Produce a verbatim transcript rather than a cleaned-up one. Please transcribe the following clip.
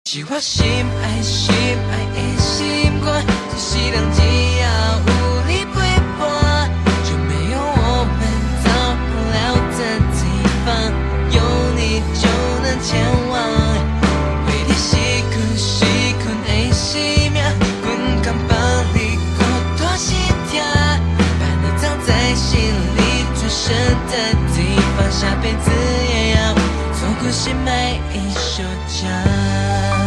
是我心爱心爱的习惯，这世人只要有你陪伴，就没有我们到不了的地方，有你就能前往。为你死困死困的生命，阮敢帮你过多心痛，把你藏在心里最深的地方，下辈子也要做个心爱一手掌。